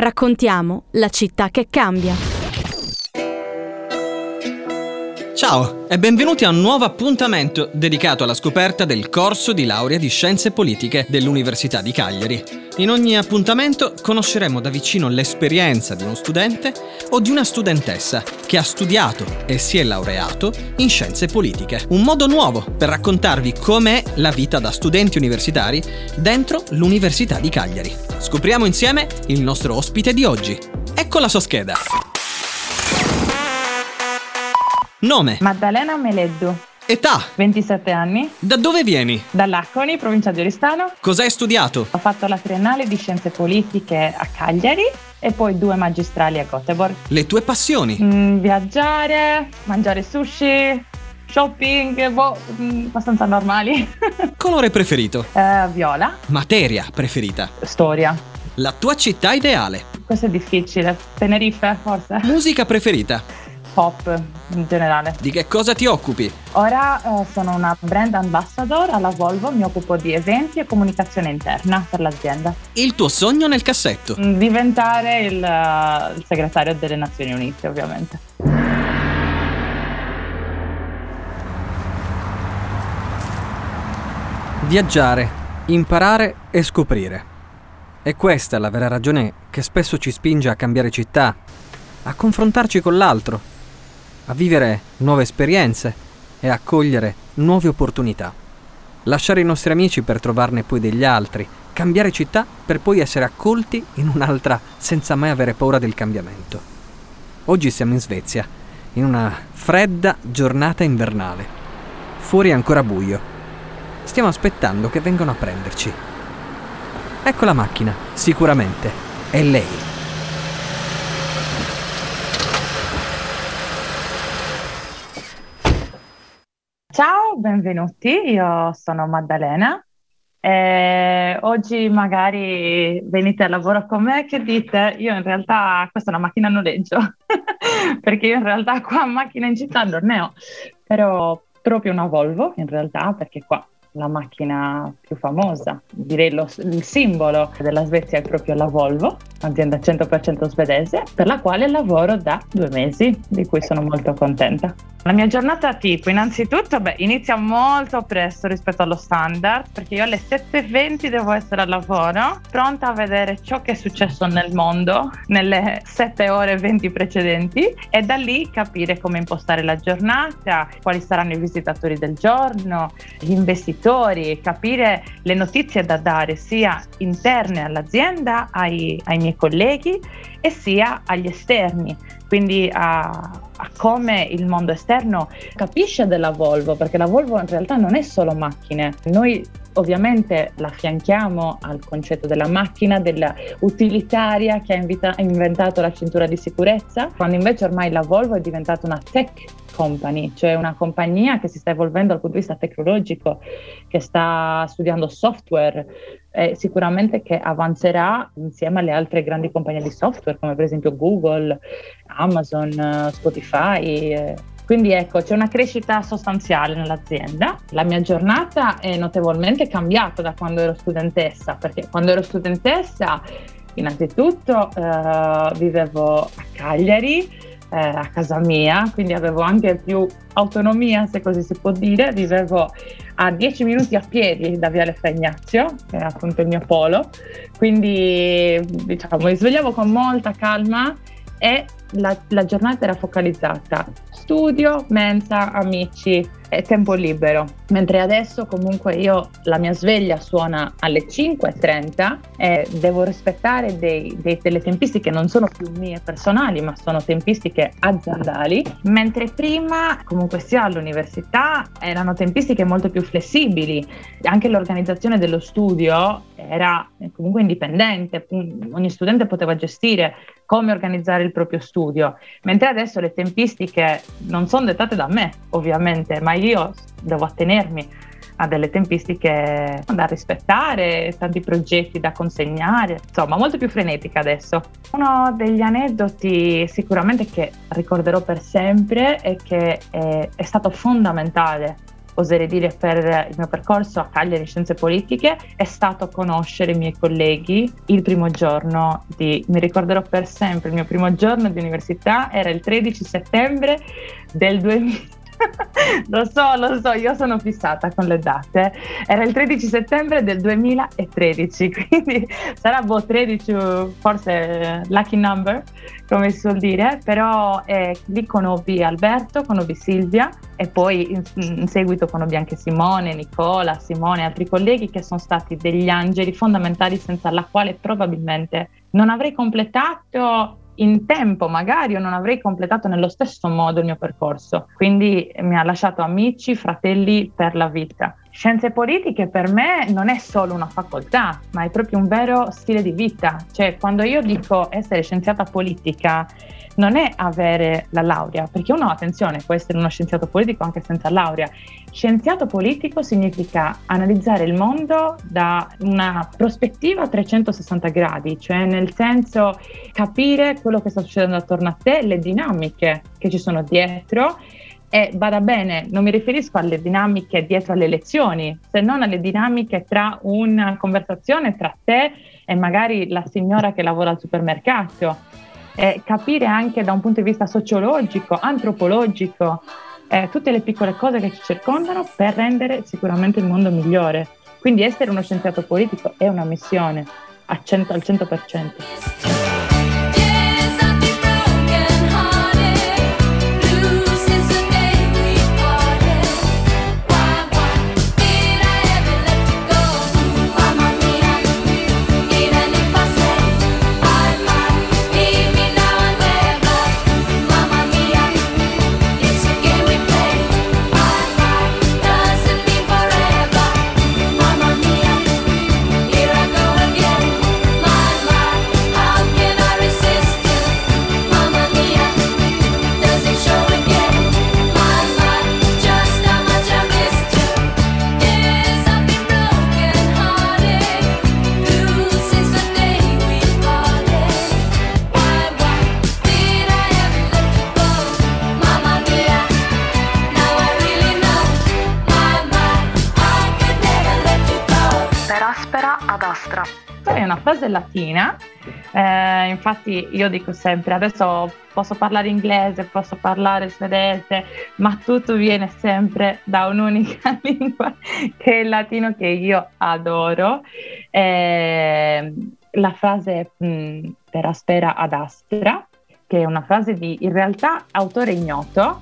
Raccontiamo la città che cambia. Ciao e benvenuti a un nuovo appuntamento dedicato alla scoperta del corso di laurea di Scienze Politiche dell'Università di Cagliari. In ogni appuntamento conosceremo da vicino l'esperienza di uno studente o di una studentessa che ha studiato e si è laureato in Scienze Politiche. Un modo nuovo per raccontarvi com'è la vita da studenti universitari dentro l'Università di Cagliari. Scopriamo insieme il nostro ospite di oggi. Ecco la sua scheda. Nome. Maddalena Meleddu. Età. 27 anni. Da dove vieni? Dall'Acconi, provincia di Oristano. Cosa hai studiato? Ho fatto la triennale di Scienze Politiche a Cagliari e poi 2 magistrali a Göteborg. Le tue passioni? Viaggiare, mangiare sushi, shopping, abbastanza normali. Colore preferito? Viola. Materia preferita? Storia. La tua città ideale? Questo è difficile. Tenerife, forse. Musica preferita? Pop, in generale. Di che cosa ti occupi? Ora sono una brand ambassador alla Volvo, mi occupo di eventi e comunicazione interna per l'azienda. Il tuo sogno nel cassetto? Diventare il segretario delle Nazioni Unite, ovviamente. Viaggiare, imparare e scoprire. E questa è la vera ragione che spesso ci spinge a cambiare città, a confrontarci con l'altro, a vivere nuove esperienze e a cogliere nuove opportunità. Lasciare i nostri amici per trovarne poi degli altri, cambiare città per poi essere accolti in un'altra senza mai avere paura del cambiamento. Oggi siamo in Svezia, in una fredda giornata invernale. Fuori è ancora buio. Stiamo aspettando che vengano a prenderci. Ecco la macchina, sicuramente è lei. Ciao, benvenuti, io sono Maddalena e oggi magari venite a lavoro con me, che dite? Io in realtà, questa è una macchina a noleggio, perché io in realtà qua macchina in città non ne ho, però proprio una Volvo in realtà, perché qua la macchina più famosa, direi il simbolo della Svezia è proprio la Volvo, azienda 100% svedese, per la quale lavoro da 2 mesi, di cui sono molto contenta. La mia giornata tipo, innanzitutto, inizia molto presto rispetto allo standard, perché io alle 7:20 devo essere al lavoro, pronta a vedere ciò che è successo nel mondo nelle 7 ore e 20 precedenti e da lì capire come impostare la giornata, quali saranno i visitatori del giorno, gli investitori, capire le notizie da dare sia interne all'azienda, ai miei colleghi e sia agli esterni, quindi a come il mondo esterno capisce della Volvo, perché la Volvo in realtà non è solo macchine. Noi ovviamente la affianchiamo al concetto della macchina, della utilitaria che ha inventato la cintura di sicurezza, quando invece ormai la Volvo è diventata una tech company, cioè una compagnia che si sta evolvendo dal punto di vista tecnologico, che sta studiando software e sicuramente che avanzerà insieme alle altre grandi compagnie di software come per esempio Google, Amazon, Spotify. Quindi ecco, c'è una crescita sostanziale nell'azienda. La mia giornata è notevolmente cambiata da quando ero studentessa, perché quando ero studentessa innanzitutto vivevo a Cagliari, a casa mia, quindi avevo anche più autonomia, se così si può dire. Vivevo a 10 minuti a piedi da Viale Fra Ignazio, che è appunto il mio polo, quindi diciamo mi svegliavo con molta calma e la giornata era focalizzata studio, mensa, amici e tempo libero, mentre adesso comunque la mia sveglia suona alle 5:30 e devo rispettare delle tempistiche non sono più mie personali ma sono tempistiche aziendali, mentre prima comunque sia all'università erano tempistiche molto più flessibili, anche l'organizzazione dello studio era comunque indipendente, ogni studente poteva gestire come organizzare il proprio studio, mentre adesso le tempistiche non sono dettate da me ovviamente, ma io devo attenermi a delle tempistiche da rispettare, tanti progetti da consegnare, insomma molto più frenetica adesso. Uno degli aneddoti sicuramente che ricorderò per sempre e che è stato fondamentale oserei dire, per il mio percorso a Cagliari Scienze Politiche è stato conoscere i miei colleghi il primo giorno mi ricorderò per sempre, il mio primo giorno di università era il 13 settembre del 2000. Lo so, io sono fissata con le date. Era il 13 settembre del 2013, quindi sarà 13, forse lucky number, come si suol dire, però lì conobbi Alberto, conobbi Silvia e poi in seguito conobbi anche Simone, Nicola, Simone e altri colleghi che sono stati degli angeli fondamentali senza la quale probabilmente non avrei completato in tempo magari o non avrei completato nello stesso modo il mio percorso. Quindi mi ha lasciato amici, fratelli per la vita. Scienze politiche per me non è solo una facoltà, ma è proprio un vero stile di vita. Cioè, quando io dico essere scienziata politica, non è avere la laurea, perché uno, attenzione, può essere uno scienziato politico anche senza laurea. Scienziato politico significa analizzare il mondo da una prospettiva a 360 gradi, cioè nel senso capire quello che sta succedendo attorno a te, le dinamiche che ci sono dietro. E bada bene, non mi riferisco alle dinamiche dietro alle lezioni, se non alle dinamiche tra una conversazione tra te e magari la signora che lavora al supermercato. Capire anche da un punto di vista sociologico, antropologico, tutte le piccole cose che ci circondano per rendere sicuramente il mondo migliore. Quindi essere uno scienziato politico è una missione al 100%. È una frase latina, infatti io dico sempre, adesso posso parlare inglese, posso parlare svedese, ma tutto viene sempre da un'unica lingua che è il latino, che io adoro. La frase per aspera ad astra, che è una frase di, in realtà, autore ignoto,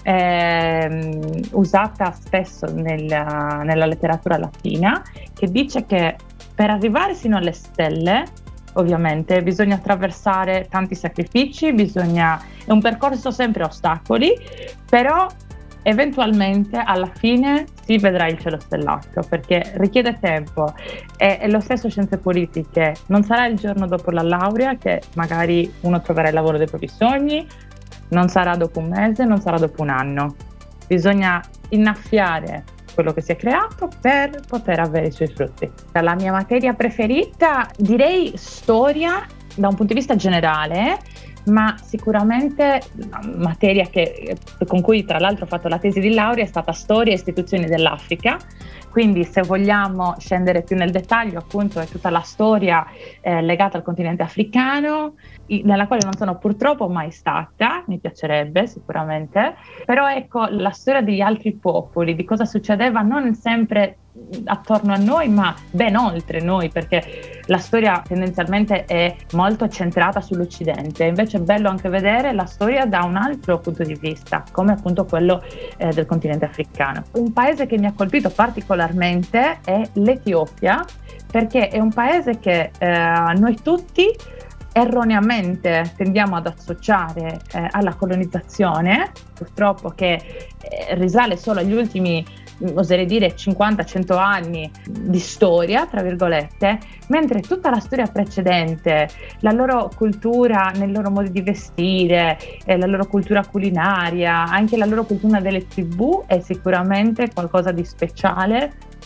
usata spesso nella letteratura latina, che dice che per arrivare sino alle stelle, ovviamente, bisogna attraversare tanti sacrifici, è un percorso sempre a ostacoli, però eventualmente alla fine si vedrà il cielo stellato, perché richiede tempo. E lo stesso scienze politiche, non sarà il giorno dopo la laurea che magari uno troverà il lavoro dei propri sogni, non sarà dopo un mese, non sarà dopo un anno. Bisogna innaffiare quello che si è creato per poter avere i suoi frutti. La mia materia preferita, direi storia da un punto di vista generale, ma sicuramente la materia con cui tra l'altro ho fatto la tesi di laurea è stata storia e istituzioni dell'Africa. Quindi se vogliamo scendere più nel dettaglio, appunto, è tutta la storia legata al continente africano, nella quale non sono purtroppo mai stata, mi piacerebbe sicuramente, però ecco, la storia degli altri popoli, di cosa succedeva non sempre attorno a noi, ma ben oltre noi, perché la storia tendenzialmente è molto centrata sull'Occidente, invece è bello anche vedere la storia da un altro punto di vista, come appunto quello del continente africano. Un paese che mi ha colpito particolarmente è l'Etiopia, perché è un paese che noi tutti erroneamente tendiamo ad associare alla colonizzazione, purtroppo, che risale solo agli ultimi, oserei dire, 50-100 anni di storia, tra virgolette, mentre tutta la storia precedente, la loro cultura nel loro modo di vestire, la loro cultura culinaria, anche la loro cultura delle tribù è sicuramente qualcosa di speciale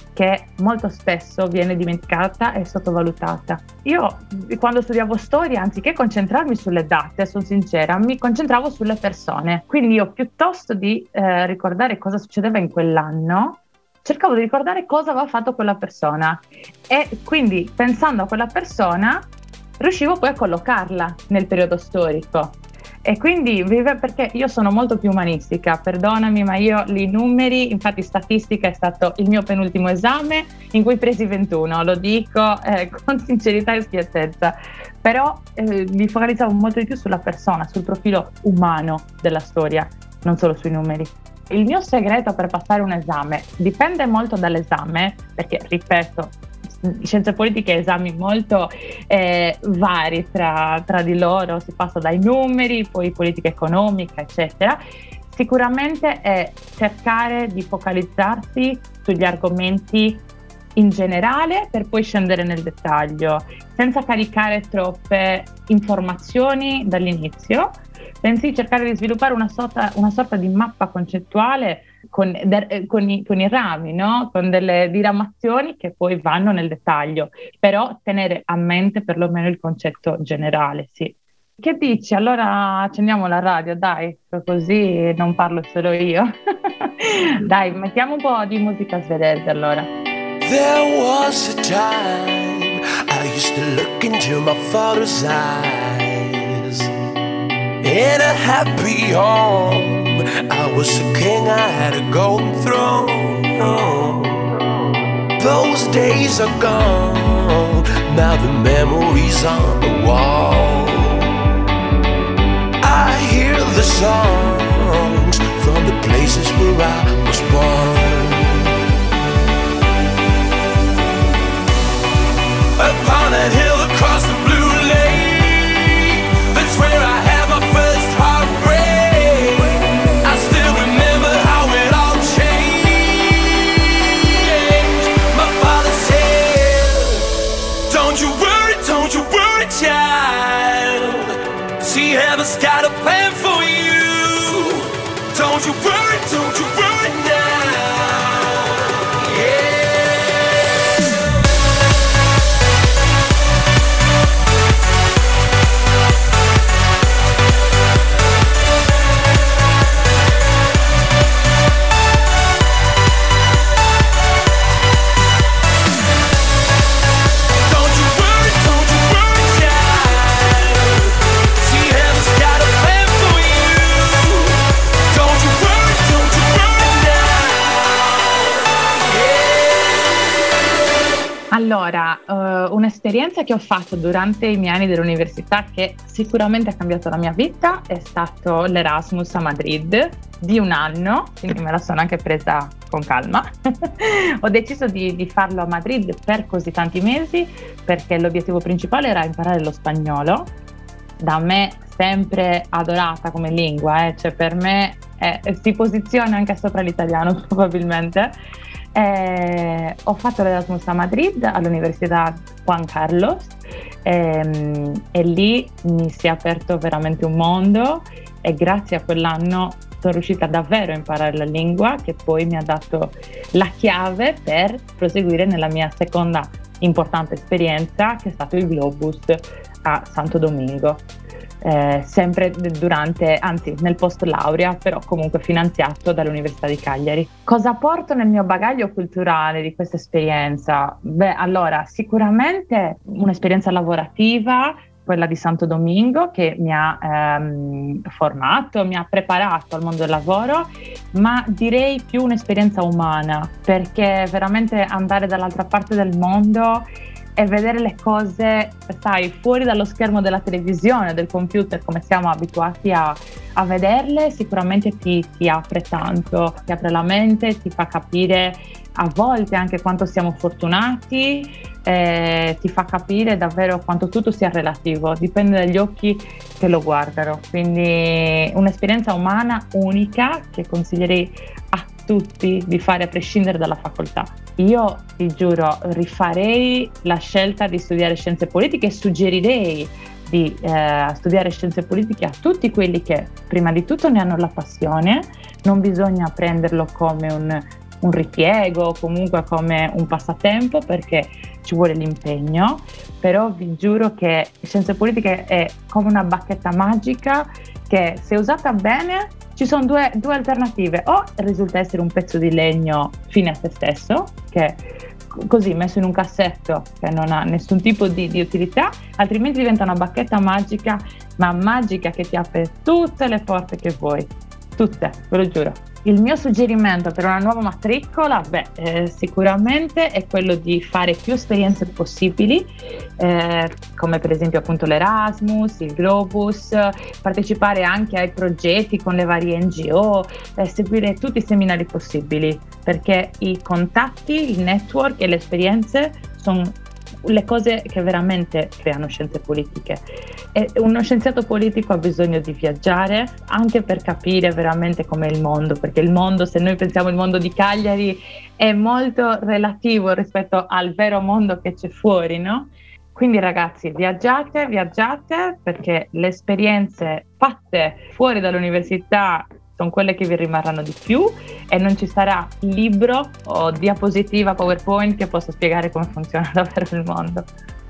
che molto spesso viene dimenticata e sottovalutata. Io quando studiavo storia, anziché concentrarmi sulle date, sono sincera, mi concentravo sulle persone. Quindi io, piuttosto di ricordare cosa succedeva in quell'anno, cercavo di ricordare cosa aveva fatto quella persona, e quindi pensando a quella persona riuscivo poi a collocarla nel periodo storico. E quindi, perché io sono molto più umanistica, perdonami, ma io i numeri, infatti statistica è stato il mio penultimo esame in cui presi 21, lo dico con sincerità e schiettezza, però mi focalizzavo molto di più sulla persona, sul profilo umano della storia, non solo sui numeri. Il mio segreto per passare un esame dipende molto dall'esame, perché, ripeto, scienze politiche esami molto vari tra di loro, si passa dai numeri, poi politica economica, eccetera. Sicuramente è cercare di focalizzarsi sugli argomenti in generale per poi scendere nel dettaglio, senza caricare troppe informazioni dall'inizio, bensì cercare di sviluppare una sorta di mappa concettuale con i rami, no? Con delle diramazioni che poi vanno nel dettaglio, però tenere a mente perlomeno il concetto generale, sì. Che dici? Allora accendiamo la radio, dai, così non parlo solo io. Dai, mettiamo un po' di musica svedese allora. There was a time I used to look into my father's eyes. In a happy home, I was a king, I had a golden throne. Those days are gone, now the memories on the wall. I hear the songs from the places where I was born. Upon a hill across the blue lake, that's where I had my first heartbreak. I still remember how it all changed. My father said, don't you worry, child. See, heaven's got a plan for you. Don't you worry now. Yeah. Allora, un'esperienza che ho fatto durante i miei anni dell'università che sicuramente ha cambiato la mia vita è stato l'Erasmus a Madrid di un anno, quindi me la sono anche presa con calma. Ho deciso di farlo a Madrid per così tanti mesi perché l'obiettivo principale era imparare lo spagnolo, da me sempre adorata come lingua, cioè per me si posiziona anche sopra l'italiano probabilmente. Ho fatto l'Erasmus a Madrid all'Università Juan Carlos e lì mi si è aperto veramente un mondo e grazie a quell'anno sono riuscita davvero a imparare la lingua, che poi mi ha dato la chiave per proseguire nella mia seconda importante esperienza, che è stato il Globus a Santo Domingo. Sempre nel post laurea, però comunque finanziato dall'Università di Cagliari. Cosa porto nel mio bagaglio culturale di questa esperienza? Beh, allora, sicuramente un'esperienza lavorativa, quella di Santo Domingo, che mi ha formato, mi ha preparato al mondo del lavoro, ma direi più un'esperienza umana, perché veramente andare dall'altra parte del mondo e vedere le cose, sai, fuori dallo schermo della televisione, del computer, come siamo abituati a vederle, sicuramente ti apre tanto, ti apre la mente, ti fa capire a volte anche quanto siamo fortunati, ti fa capire davvero quanto tutto sia relativo, dipende dagli occhi che lo guardano. Quindi un'esperienza umana unica che consiglierei a tutti di fare a prescindere dalla facoltà. Io ti giuro, rifarei la scelta di studiare scienze politiche e suggerirei di studiare scienze politiche a tutti quelli che prima di tutto ne hanno la passione. Non bisogna prenderlo come un un ripiego, comunque come un passatempo, perché ci vuole l'impegno, però vi giuro che scienze politiche è come una bacchetta magica che, se usata bene, ci sono due alternative: o risulta essere un pezzo di legno fine a se stesso, che così messo in un cassetto che non ha nessun tipo di utilità, altrimenti diventa una bacchetta magica, ma magica, che ti apre tutte le porte che vuoi, tutte, ve lo giuro. Il mio suggerimento per una nuova matricola, sicuramente è quello di fare più esperienze possibili, come per esempio appunto l'Erasmus, il Globus, partecipare anche ai progetti con le varie NGO, seguire tutti i seminari possibili, perché i contatti, il network e le esperienze sono le cose che veramente creano scienze politiche. E uno scienziato politico ha bisogno di viaggiare anche per capire veramente com'è il mondo, perché il mondo, se noi pensiamo al mondo di Cagliari, è molto relativo rispetto al vero mondo che c'è fuori, no? Quindi ragazzi, viaggiate, perché le esperienze fatte fuori dall'università sono quelle che vi rimarranno di più, e non ci sarà libro o diapositiva PowerPoint che possa spiegare come funziona davvero il mondo.